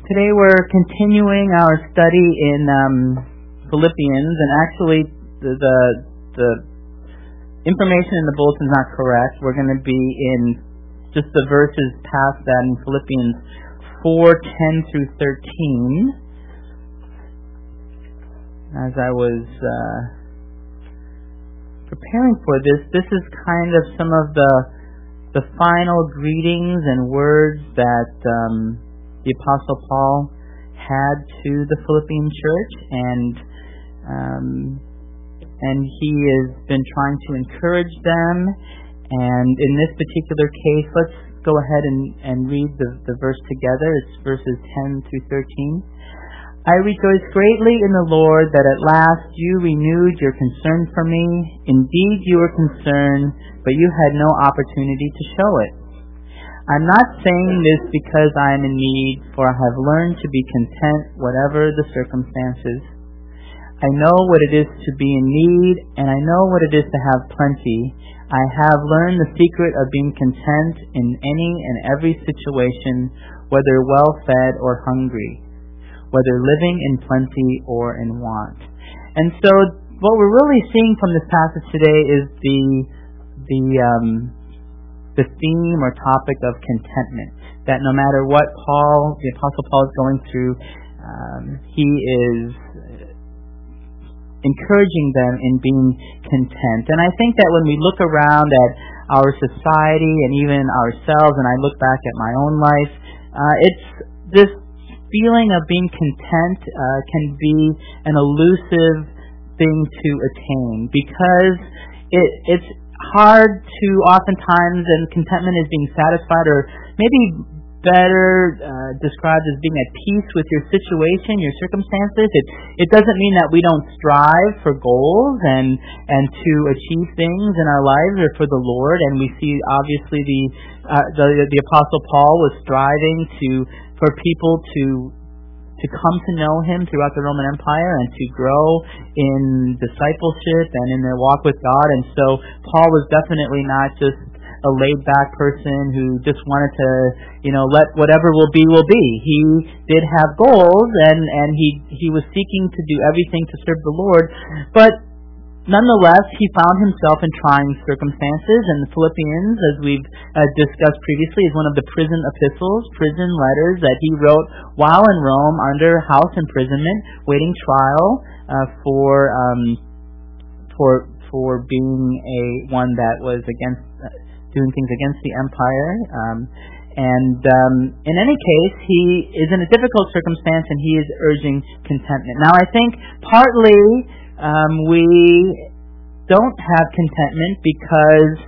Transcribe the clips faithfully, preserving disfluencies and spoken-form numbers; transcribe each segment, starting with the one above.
Today we're continuing our study in um, Philippians, and actually the, the the information in the bulletin is not correct. We're going to be in just the verses past that in Philippians four ten through thirteen. As I was uh, preparing for this, this is kind of some of the the final greetings and words that um, the Apostle Paul had to the Philippian church, and um, and he has been trying to encourage them. And in this particular case, let's go ahead and, and read the, the verse together. It's verses ten through thirteen. I rejoice greatly in the Lord that at last you renewed your concern for me. Indeed, you were concerned, but you had no opportunity to show it. I'm not saying this because I am in need, for I have learned to be content whatever the circumstances. I know what it is to be in need, and I know what it is to have plenty. I have learned the secret of being content in any and every situation, whether well-fed or hungry, whether living in plenty or in want. And so what we're really seeing from this passage today is the the um, the theme or topic of contentment. That no matter what Paul, the Apostle Paul, is going through, um, he is encouraging them in being content. And I think that when we look around at our society and even ourselves, and I look back at my own life, uh, it's this feeling of being content uh, can be an elusive thing to attain, because it, it's hard to oftentimes, and contentment is being satisfied, or maybe better uh, described as being at peace with your situation, your circumstances. It it doesn't mean that we don't strive for goals and and to achieve things in our lives or for the Lord. And we see obviously the uh, the the Apostle Paul was striving to for people to to come to know him throughout the Roman Empire and to grow in discipleship and in their walk with God. And so Paul was definitely not just a laid-back person who just wanted to, you know, let whatever will be, will be. He did have goals, and, and he, he was seeking to do everything to serve the Lord. But nonetheless, he found himself in trying circumstances, and the Philippians, as we've uh, discussed previously, is one of the prison epistles, prison letters that he wrote while in Rome under house imprisonment, waiting trial uh, for um, for for being a one that was against uh, doing things against the empire. Um, and um, in any case, he is in a difficult circumstance, and he is urging contentment. Now, I think partly Um, we don't have contentment because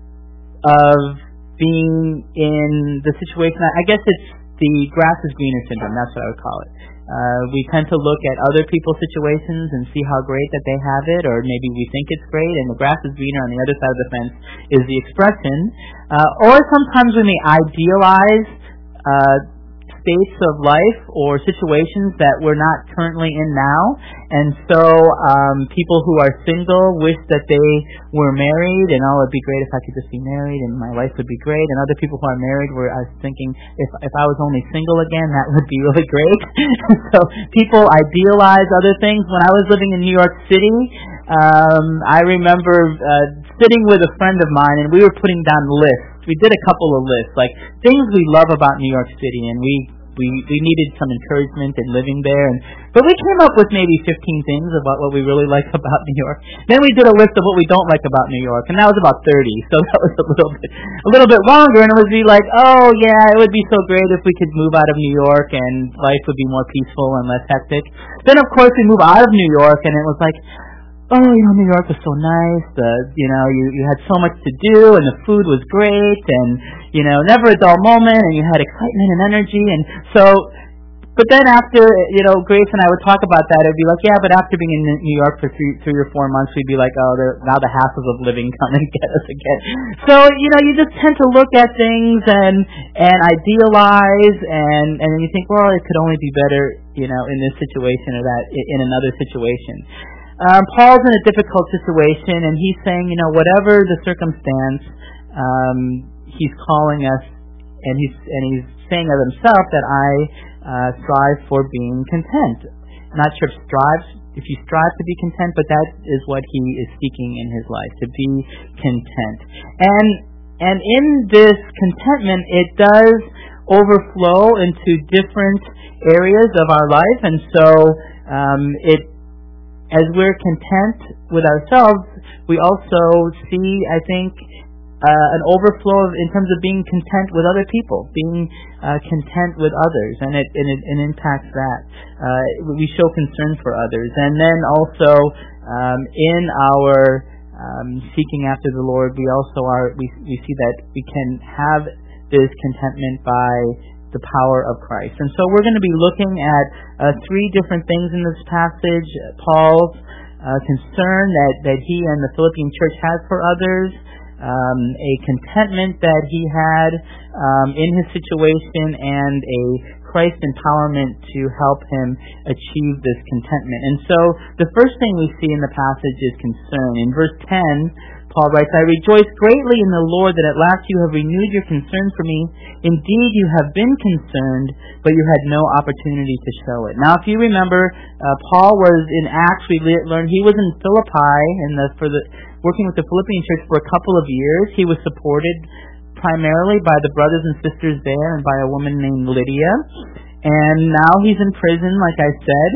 of being in the situation. I guess it's the grass is greener syndrome. That's what I would call it. Uh, we tend to look at other people's situations and see how great that they have it, or maybe we think it's great, and the grass is greener on the other side of the fence is the expression. Uh, or sometimes we may idealize uh, states of life or situations that we're not currently in now, and so um, people who are single wish that they were married, and oh, it'd be great if I could just be married, and my life would be great. And other people who are married were I was thinking if if I was only single again, that would be really great. So people idealize other things. When I was living in New York City, um, I remember uh, sitting with a friend of mine, and we were putting down lists. We did a couple of lists, like things we love about New York City, and we We, we needed some encouragement in living there, and but we came up with maybe fifteen things about what we really like about New York. Then we did a list of what we don't like about New York, and that was about thirty. So that was a little bit a little bit longer, and it would be like, oh yeah, it would be so great if we could move out of New York and life would be more peaceful and less hectic. Then of course we move out of New York, and it was like, oh, you know, New York was so nice. The, you know, you, you had so much to do, and the food was great, and, you know, never a dull moment, and you had excitement and energy. And so, but then after, you know, Grace and I would talk about that, it'd be like, yeah, but after being in New York for three, three or four months, we'd be like, oh, now the hassles of living come and get us again. So, you know, you just tend to look at things and and idealize, and, and then you think, well, it could only be better, you know, in this situation or that in another situation. Um, Paul's in a difficult situation, and he's saying, you know, whatever the circumstance, um, he's calling us, and he's and he's saying of himself that I uh, strive for being content. Not sure if strive, if you strive to be content, but that is what he is seeking in his life, to be content. And and in this contentment, it does overflow into different areas of our life, and so um, it, as we're content with ourselves, we also see, I think, uh, an overflow of, in terms of being content with other people, being uh, content with others, and it, and it, it impacts that. Uh, we show concern for others, and then also um, in our um, seeking after the Lord, we also are we we see that we can have this contentment by the power of Christ. And so we're going to be looking at uh, three different things in this passage. Paul's uh, concern that, that he and the Philippian church had for others, um, a contentment that he had um, in his situation, and a Christ empowerment to help him achieve this contentment. And so the first thing we see in the passage is concern. In verse ten, Paul writes, I rejoice greatly in the Lord that at last you have renewed your concern for me. Indeed, you have been concerned, but you had no opportunity to show it. Now, if you remember, uh, Paul was in Acts, we learned he was in Philippi in the, for the, working with the Philippian church for a couple of years. He was supported primarily by the brothers and sisters there and by a woman named Lydia. And now he's in prison, like I said.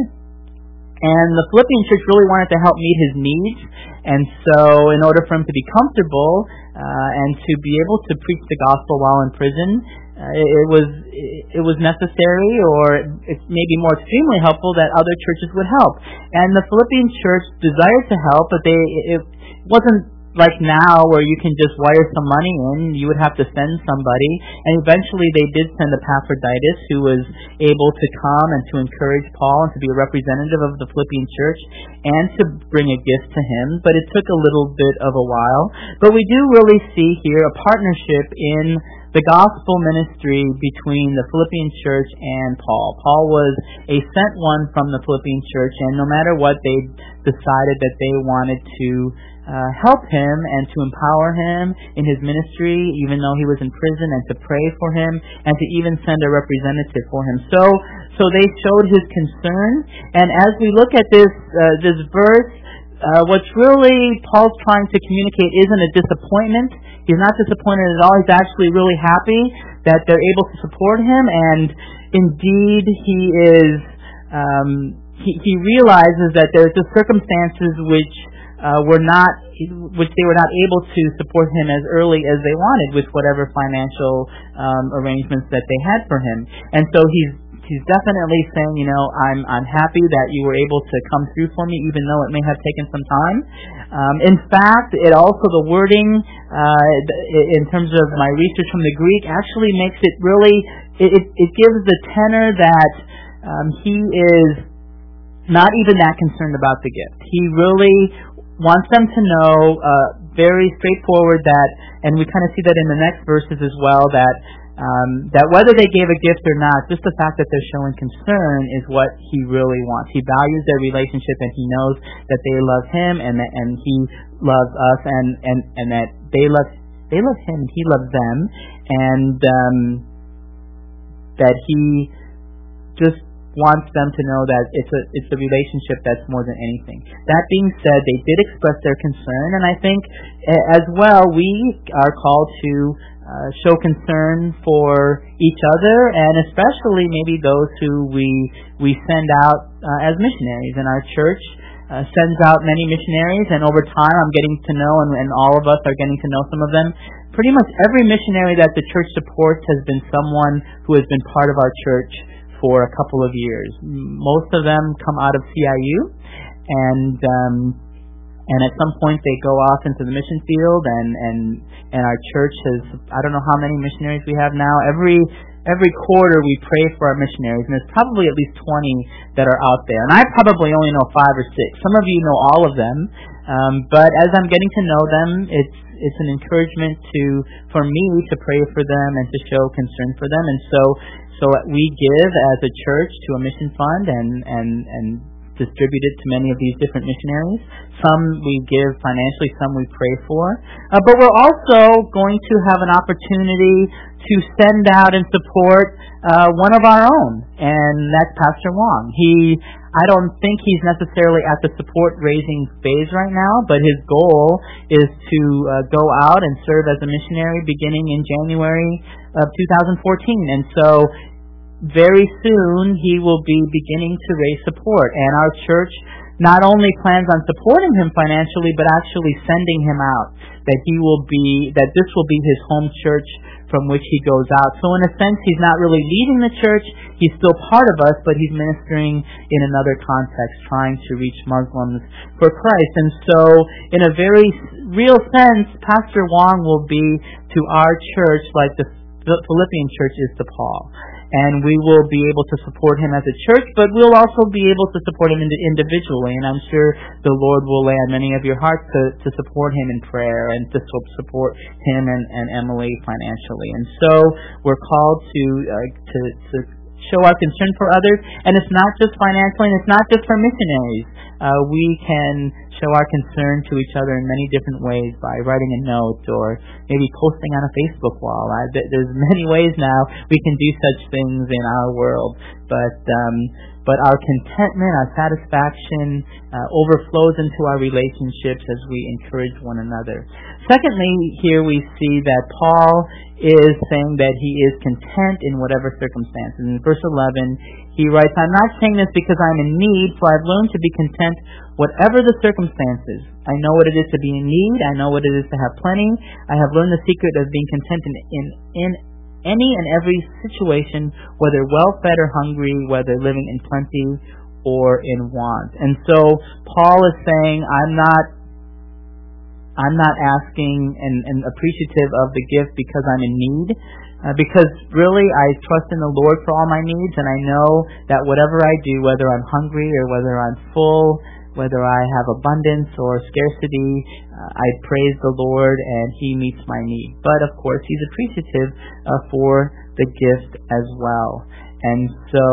And the Philippian church really wanted to help meet his needs. And so in order for him to be comfortable uh, and to be able to preach the gospel while in prison, uh, it, it was it was necessary, or it's maybe more extremely helpful, that other churches would help. And the Philippian church desired to help, but they it wasn't like now where you can just wire some money in. You would have to send somebody, and eventually they did send Epaphroditus, who was able to come and to encourage Paul and to be a representative of the Philippian church and to bring a gift to him, but it took a little bit of a while. But we do really see here a partnership in the gospel ministry between the Philippian church and Paul. Paul was a sent one from the Philippian church, and no matter what, they decided that they wanted to uh, help him and to empower him in his ministry, even though he was in prison, and to pray for him, and to even send a representative for him. So, so they showed his concern. And as we look at this uh, this verse, uh, what's really Paul's trying to communicate isn't a disappointment. He's not disappointed at all. He's actually really happy that they're able to support him, and indeed he is. Um, he, he realizes that there's the circumstances which uh, were not, which they were not able to support him as early as they wanted, with whatever financial um, arrangements that they had for him. And so he's he's definitely saying, you know, I'm I'm happy that you were able to come through for me, even though it may have taken some time. Um, in fact, it also, the wording uh, in terms of my research from the Greek actually makes it really, it, it, it gives the tenor that um, he is not even that concerned about the gift. He really wants them to know uh, very straightforward that, and we kind of see that in the next verses as well, that Um, that whether they gave a gift or not, just the fact that they're showing concern is what he really wants. He values their relationship, and he knows that they love him, and that, and he loves us, and, and, and that they love they love him, and he loves them, and um, that he just wants them to know that it's a it's a relationship that's more than anything. That being said, they did express their concern, and I think as well we are called to Uh, show concern for each other, and especially maybe those who we we send out uh, as missionaries. And our church uh, sends out many missionaries, and over time I'm getting to know, and, and all of us are getting to know some of them. Pretty much every missionary that the church supports has been someone who has been part of our church for a couple of years. Most of them come out of C I U, and um, And at some point they go off into the mission field, and, and, and our church has, I don't know how many missionaries we have now. Every every quarter we pray for our missionaries, and there's probably at least twenty that are out there. And I probably only know five or six. Some of you know all of them. Um, but as I'm getting to know them, it's it's an encouragement to for me to pray for them and to show concern for them. And so so we give as a church to a mission fund, and and, and distributed to many of these different missionaries. Some we give financially, some we pray for. Uh, but we're also going to have an opportunity to send out and support uh, one of our own, and that's Pastor Wong. He, I don't think he's necessarily at the support raising phase right now, but his goal is to uh, go out and serve as a missionary beginning in January of two thousand fourteen. And so very soon he will be beginning to raise support, and our church not only plans on supporting him financially, but actually sending him out, that he will be, that this will be his home church from which he goes out. So in a sense, he's not really leading the church, he's still part of us, but he's ministering in another context, trying to reach Muslims for Christ. And so, in a very real sense, Pastor Wong will be to our church like the Philippian church is to Paul. And we will be able to support him as a church, but we'll also be able to support him individually. And I'm sure the Lord will lay on many of your hearts to, to support him in prayer and to support him and, and Emily financially. And so we're called to, uh, to to show our concern for others. And it's not just financially, and it's not just for missionaries. Uh, we can show our concern to each other in many different ways by writing a note or maybe posting on a Facebook wall. I, there's many ways now we can do such things in our world, but um, but our contentment, our satisfaction uh, overflows into our relationships as we encourage one another. Secondly, here we see that Paul is saying that he is content in whatever circumstances. In verse eleven, he writes, "I'm not saying this because I'm in need, for I've learned to be content whatever the circumstances. I know what it is to be in need. I know what it is to have plenty. I have learned the secret of being content in, in, in any and every situation, whether well-fed or hungry, whether living in plenty or in want." And so Paul is saying, I'm not I'm not asking and, and appreciative of the gift because I'm in need, uh, because really I trust in the Lord for all my needs, and I know that whatever I do, whether I'm hungry or whether I'm full, whether I have abundance or scarcity, uh, I praise the Lord and He meets my need. But of course, He's appreciative uh, for the gift as well. And so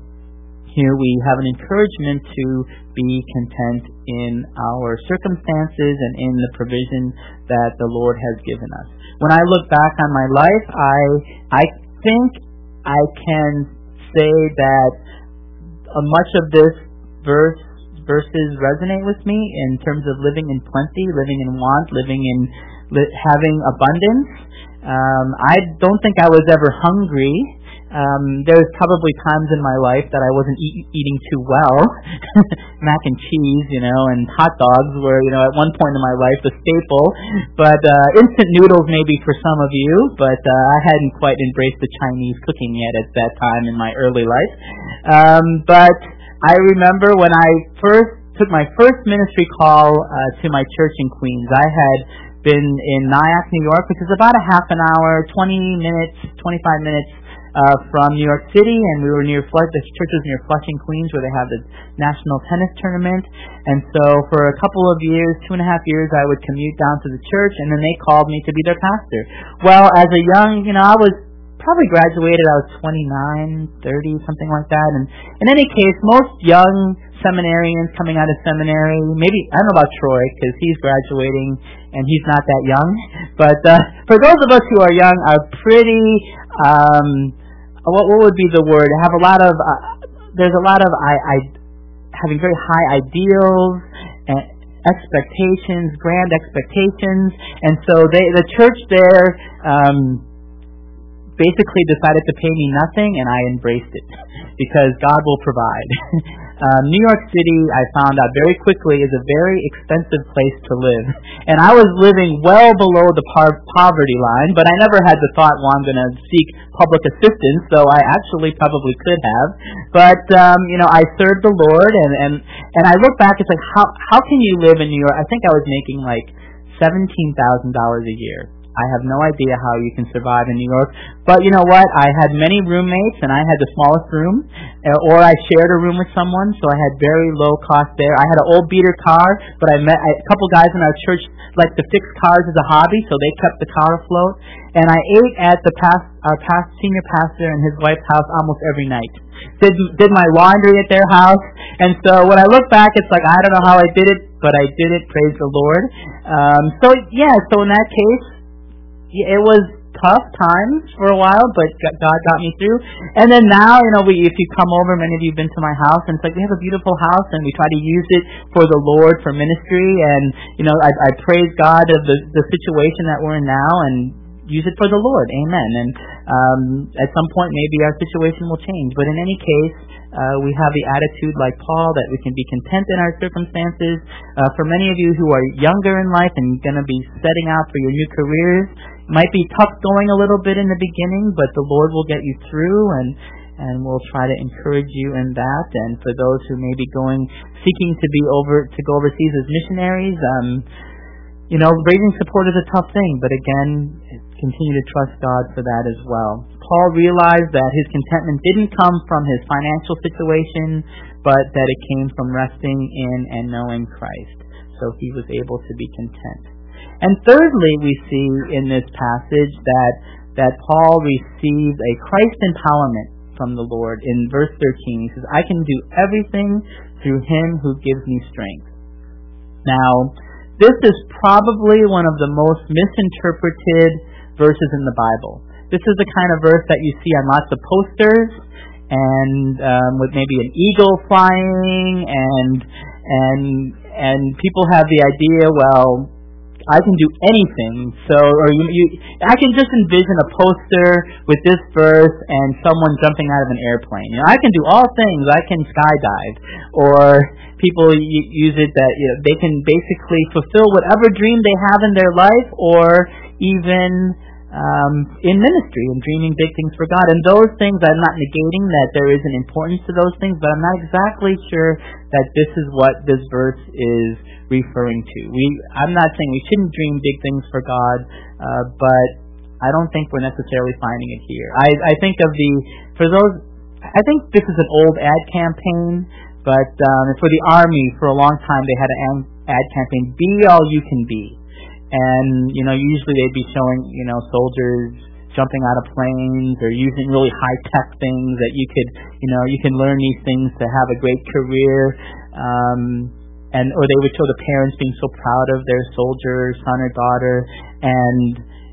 here we have an encouragement to be content in our circumstances and in the provision that the Lord has given us. When I look back on my life, I I think I can say that uh, much of this verse verses resonate with me in terms of living in plenty, living in want, living in li- having abundance. Um, I don't think I was ever hungry. Um, there's probably times in my life that I wasn't eat, eating too well. Mac and cheese, you know, and hot dogs were, you know, at one point in my life the staple. But uh, instant noodles maybe for some of you, but uh, I hadn't quite embraced the Chinese cooking yet at that time in my early life. Um, but I remember when I first took my first ministry call uh, to my church in Queens. I had been in Nyack, New York, which is about a half an hour, twenty minutes, twenty-five minutes uh, from New York City, and we were near Flush. The church was near Flushing, Queens, where they have the national tennis tournament. And so for a couple of years, two and a half years, I would commute down to the church, and then they called me to be their pastor. Well, as a young, you know, I was probably graduated, I was twenty-nine, thirty, something like that. And in any case, most young seminarians coming out of seminary, maybe, I don't know about Troy, because he's graduating and he's not that young, but uh, for those of us who are young, are pretty, um, what, what would be the word? Have a lot of, uh, there's a lot of, I, I, having very high ideals and expectations, grand expectations, and so they, the church there, um, basically decided to pay me nothing, and I embraced it because God will provide. um, New York City, I found out very quickly, is a very expensive place to live, and I was living well below the par- poverty line, but I never had the thought, well, I'm going to seek public assistance, so I actually probably could have. But um, you know, I served the Lord, and and and I look back, it's like, how how can you live in New York? I think I was making like seventeen thousand dollars a year. I have no idea how you can survive in New York. But you know what? I had many roommates, and I had the smallest room, or I shared a room with someone, so I had very low cost there. I had an old beater car, but I met a couple guys in our church like to fix cars as a hobby, so they kept the car afloat. And I ate at the past, our past senior pastor and his wife's house almost every night. Did did my laundry at their house, and so when I look back, it's like I don't know how I did it, but I did it. Praise the Lord. Um, so yeah, so in that case, it was tough times for a while, but God got me through. And then now, you know, we if you come over, many of you have been to my house, and it's like we have a beautiful house, and we try to use it for the Lord, for ministry, and you know, I, I praise God of the the situation that we're in now, and use it for the Lord. Amen. And um, at some point, maybe our situation will change. But in any case, uh, we have the attitude like Paul that we can be content in our circumstances. Uh, for many of you who are younger in life and going to be setting out for your new careers, it might be tough going a little bit in the beginning, but the Lord will get you through, and and we'll try to encourage you in that. And for those who may be going, seeking to be over to go overseas as missionaries, um, you know, raising support is a tough thing, but again, continue to trust God for that as well. Paul realized that his contentment didn't come from his financial situation, but that it came from resting in and knowing Christ. So he was able to be content. And thirdly, we see in this passage that that Paul received a Christ empowerment from the Lord. In verse thirteen, he says, I can do everything through him who gives me strength. Now, this is probably one of the most misinterpreted verses in the Bible. This is the kind of verse that you see on lots of posters, and um, with maybe an eagle flying, and and and people have the idea, well, I can do anything. So, or you, you, I can just envision a poster with this verse and someone jumping out of an airplane. You know, I can do all things. I can skydive, or people use it that you know, they can basically fulfill whatever dream they have in their life, or even um, in ministry and dreaming big things for God. And those things, I'm not negating that there is an importance to those things, but I'm not exactly sure that this is what this verse is referring to. We, I'm not saying we shouldn't dream big things for God, uh, but I don't think we're necessarily finding it here. I, I think of the, for those, I think this is an old ad campaign, but um, for the Army, for a long time, they had an ad campaign, be all you can be. And, you know, usually they'd be showing, you know, soldiers jumping out of planes or using really high-tech things that you could, you know, you can learn these things to have a great career. Um, and or they would show the parents being so proud of their soldier, son or daughter. And,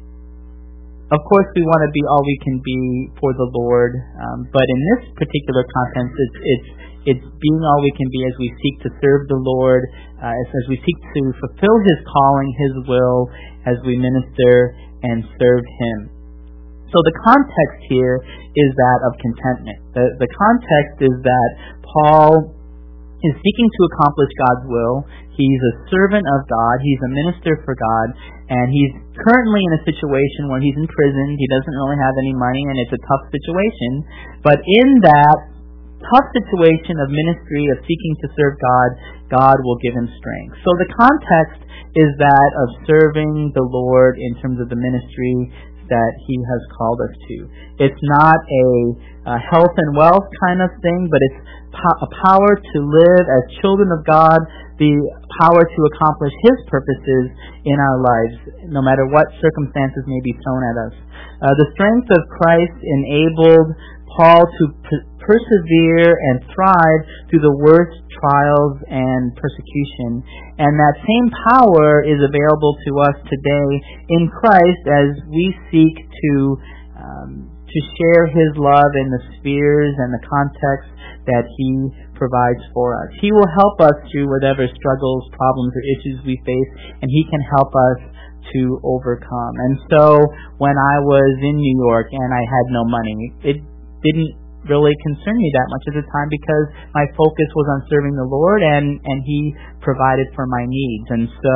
of course, we want to be all we can be for the Lord. Um, but in this particular context, it's, it's It's being all we can be as we seek to serve the Lord, uh, as, as we seek to fulfill His calling, His will, as we minister and serve Him. So the context here is that of contentment. The, the context is that Paul is seeking to accomplish God's will. He's a servant of God. He's a minister for God. And he's currently in a situation where he's in prison. He doesn't really have any money, and it's a tough situation. But in that tough situation of ministry, of seeking to serve God, God will give him strength. So the context is that of serving the Lord in terms of the ministry that He has called us to. It's not a, a health and wealth kind of thing, but it's po- a power to live as children of God, the power to accomplish His purposes in our lives, no matter what circumstances may be thrown at us. Uh, the strength of Christ enabled Paul to per- persevere and thrive through the worst trials and persecution. And that same power is available to us today in Christ as we seek to um, to share His love in the spheres and the context that He provides for us. He will help us through whatever struggles, problems, or issues we face, and He can help us to overcome. And so when I was in New York and I had no money, it didn't really concern me that much at the time because my focus was on serving the Lord, and, and He provided for my needs. And so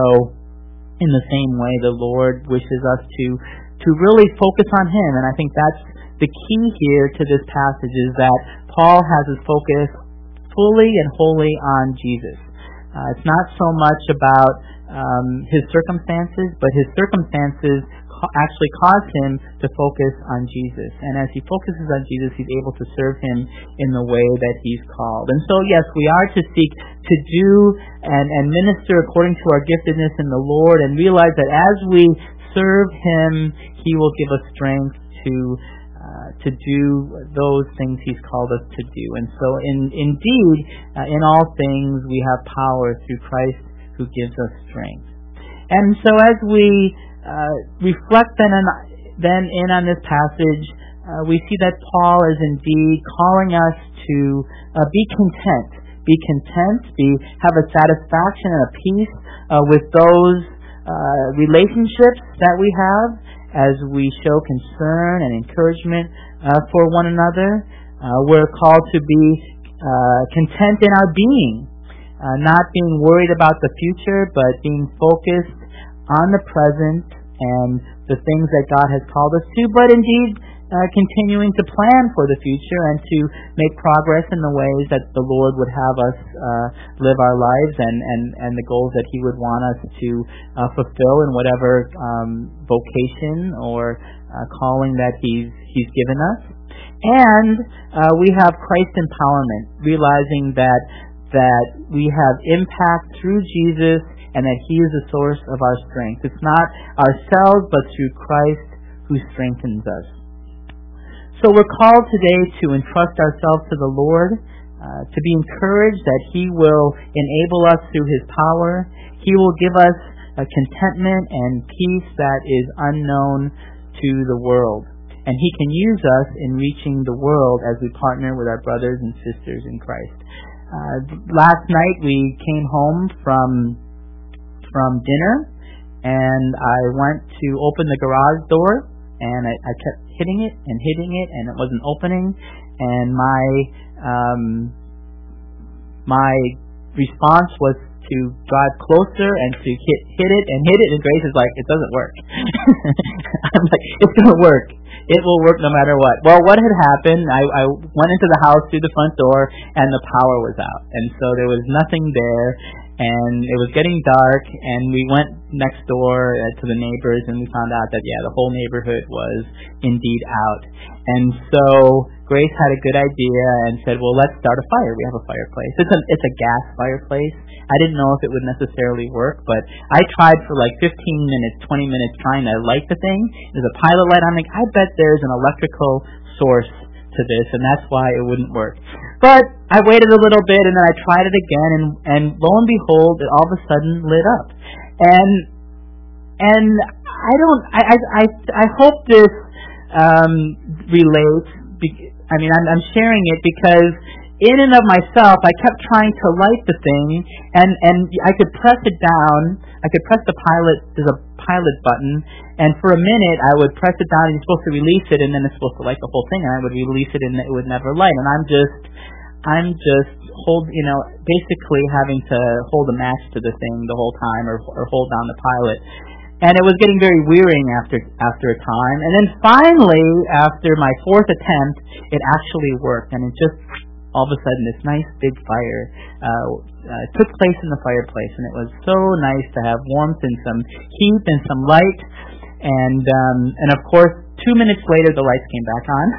in the same way, the Lord wishes us to to really focus on Him. And I think that's the key here to this passage, is that Paul has his focus fully and wholly on Jesus. Uh, it's not so much about um, his circumstances, but his circumstances actually cause him to focus on Jesus. And as he focuses on Jesus, he's able to serve him in the way that he's called. And so, yes, we are to seek to do and, and minister according to our giftedness in the Lord, and realize that as we serve him, he will give us strength to uh, to do those things he's called us to do. And so, in, indeed, uh, in all things, we have power through Christ who gives us strength. And so as we uh, reflect then, on, then in on this passage, uh, we see that Paul is indeed calling us to uh, be content. Be content, be have a satisfaction and a peace uh, with those uh, relationships that we have as we show concern and encouragement uh, for one another. Uh, we're called to be uh, content in our being. Uh, not being worried about the future, but being focused on the present and the things that God has called us to, but indeed uh, continuing to plan for the future and to make progress in the ways that the Lord would have us uh, live our lives and, and, and the goals that He would want us to uh, fulfill in whatever um, vocation or uh, calling that He's He's given us. And uh, we have Christ empowerment, realizing that that we have impact through Jesus and that He is the source of our strength. It's not ourselves, but through Christ who strengthens us. So we're called today to entrust ourselves to the Lord, uh, to be encouraged that He will enable us through His power. He will give us a contentment and peace that is unknown to the world. And He can use us in reaching the world as we partner with our brothers and sisters in Christ. Uh, last night we came home from from dinner, and I went to open the garage door, and I, I kept hitting it and hitting it, and it wasn't opening. And my um, my response was to drive closer and to hit hit it and hit it, and Grace is like, "It doesn't work." I'm like, "It's gonna work. It will work no matter what." Well, what had happened, I, I went into the house through the front door, and the power was out. And so there was nothing there, and it was getting dark, and we went next door uh, to the neighbors, and we found out that, yeah, the whole neighborhood was indeed out. And so Grace had a good idea and said, well, let's start a fire. We have a fireplace. It's a, it's a gas fireplace. I didn't know if it would necessarily work, but I tried for like fifteen minutes, twenty minutes trying to light the thing. There's a pilot light. I'm like, I bet there's an electrical source to this, and that's why it wouldn't work. But I waited a little bit, and then I tried it again, and, and lo and behold, it all of a sudden lit up. And and I don't, I I I, I hope this um, relates. I mean, I'm, I'm sharing it because in and of myself, I kept trying to light the thing, and, and I could press it down. I could press the pilot, there's a pilot button, and for a minute I would press it down, and you're supposed to release it, and then it's supposed to light the whole thing, and I would release it, and it would never light. And I'm just, I'm just hold, you know, basically having to hold a match to the thing the whole time, or, or hold down the pilot. And it was getting very wearying after after a time. And then finally, after my fourth attempt, it actually worked. And it just, all of a sudden, this nice big fire uh, uh, took place in the fireplace. And it was so nice to have warmth and some heat and some light. And, um, and of course, two minutes later, the lights came back on.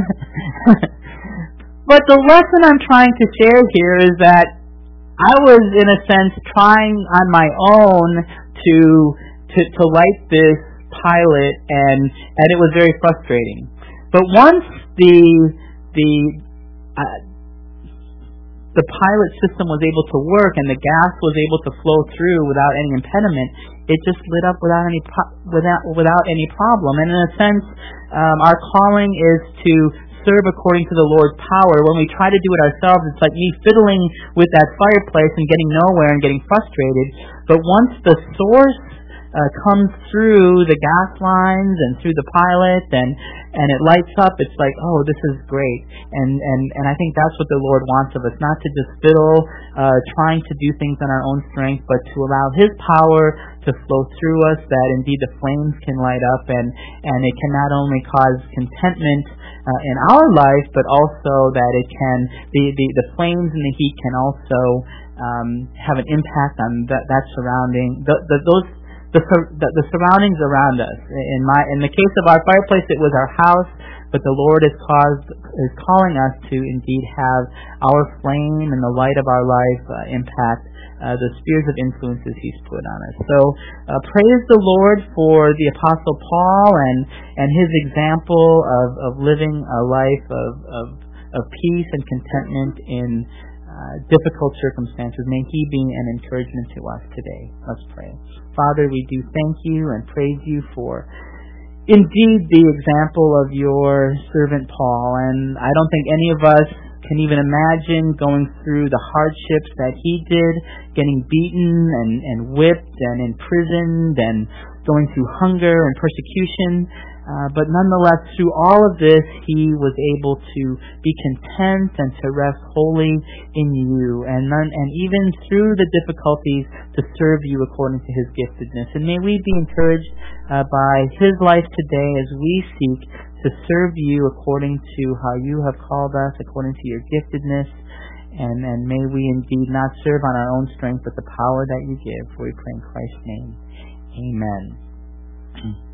But the lesson I'm trying to share here is that I was, in a sense, trying on my own to... To, to light this pilot, and and it was very frustrating. But once the the uh, the pilot system was able to work and the gas was able to flow through without any impediment, it just lit up without any pro- without without any problem. And in a sense, um, our calling is to serve according to the Lord's power. When we try to do it ourselves, it's like me fiddling with that fireplace and getting nowhere and getting frustrated. But once the source Uh, comes through the gas lines and through the pilot, and and it lights up, it's like, oh, this is great. And and and I think that's what the Lord wants of us, not to just fiddle, uh, trying to do things on our own strength, but to allow His power to flow through us, that indeed the flames can light up, and and it can not only cause contentment uh, in our life, but also that it can, the the, the flames and the heat can also um, have an impact on that, that surrounding, the, the, those the, the the surroundings around us. In my in the case of our fireplace, it was our house, but the Lord is caused is calling us to indeed have our flame and the light of our life uh, impact uh, the spheres of influences He's put on us. So uh, praise the Lord for the Apostle Paul and and his example of, of living a life of, of of peace and contentment in uh, difficult circumstances. May he be an encouragement to us today. Let's pray. Father, we do thank you and praise you for indeed the example of your servant Paul. And I don't think any of us can even imagine going through the hardships that he did, getting beaten and, and whipped and imprisoned and going through hunger and persecution. Uh, but nonetheless, through all of this, he was able to be content and to rest wholly in you, and none, and even through the difficulties, to serve you according to his giftedness. And may we be encouraged uh, by his life today as we seek to serve you according to how you have called us, according to your giftedness. And, and may we indeed not serve on our own strength, but the power that you give. For we pray in Christ's name. Amen.